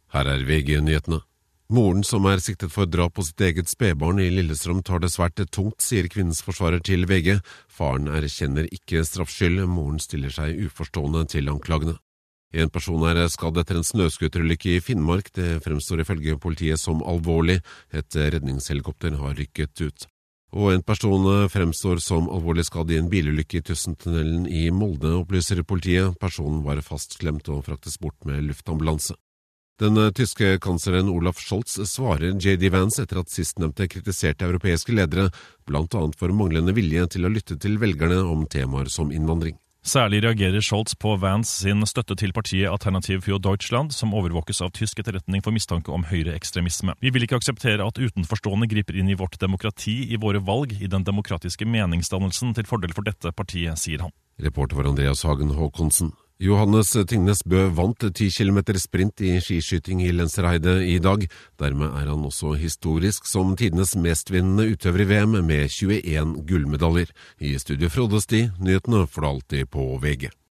Her er VG-nyhetene. Moren som er siktet for drap på sitt eget spedbarn i Lillestrøm tar det svært tungt, sier kvinnens forsvarer til VG. Faren erkjenner ikke straffskyld, moren stiller seg uforstående til anklagene. En person er skadd etter en snøskuterulykke i Finnmark. Det fremstår ifølge politiet som alvorlig. Et redningshelikopter har rykket ut. Og en person fremstår som alvorlig skadd i en bilulykke i Tyssentunnelen i Molde, opplyser politiet. Personen var fastklemt og fraktes bort med luftambulanse. Den tyske kansleren Olaf Scholz svarer J.D. Vance etter at sistnevnte kritiserte europeiske ledere, blant annet for manglende vilje til å lytte til velgerne om temaer som innvandring. Særlig reagerer Scholz på Vance sin støtte til partiet Alternativ für Deutschland, som overvåkes av tysk etterretning for mistanke om høyreekstremisme. Vi vil ikke akseptere at utenforstående griper inn i vårt demokrati, i våre valg, i den demokratiske meningsdannelsen til fordel for dette partiet, sier han. Reporter var Andreas Hagen Håkonsen. Johannes Tingnes Bø vant 10 km sprint i skiskyting i Lenzerheide i dag. Dermed er han også historisk som tidenes mestvinnende utøver i VM med 21 gullmedaljer. I studio Frode Sti, nyhetene for alltid på VG.